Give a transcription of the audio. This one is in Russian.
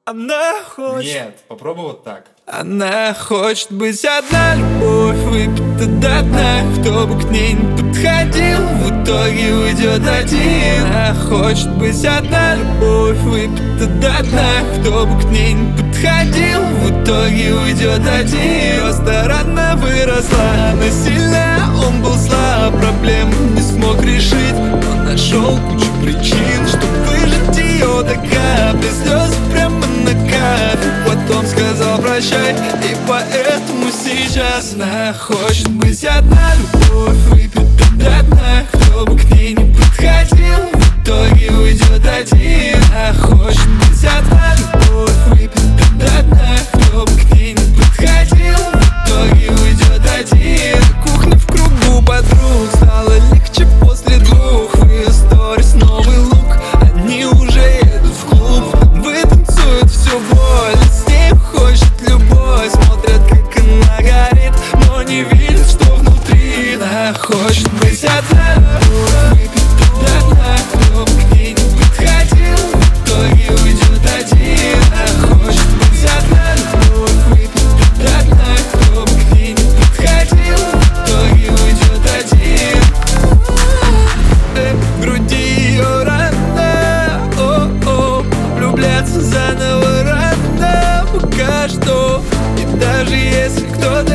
Она хочет... Нет, попробуй вот так. Она хочет быть одна, любовь выпита до дна. Кто бы к ней не подходил, в итоге уйдет один. Она хочет быть одна, любовь выпита до дна. Кто бы к ней не подходил, в итоге уйдет один. Просто рано выросла, она сильна, он был слаб. Проблему не смог решить, но нашел кучу причин, чтобы выжить ее до капли слез прямо на капли. Потом сказал прощай, и поэтому сейчас она хочет быть одна, любовь выпита до дна. Кто бы к ней не подходил, в итоге уйдет один. Она хочет быть одна, любовь выпита до дна. Кто бы к ней не подходил, в итоге уйдет один. Кухня в кругу подруг стало легче после двух. В ее сторис новый лук, они уже едут в клуб. Вытанцуют всю боль, с ней хочет любовь. Смотрят, как она горит, но не видят, что внутри. Она хочет быть одна, выпита до дна. Кто бы к ней не подходил, в итоге уйдет один. Она хочет быть одна, выпита до дна. Кто бы к ней не подходил, в итоге уйдет один. В груди ее рана, о-о, влюбляться заново рано пока что. И даже если кто-то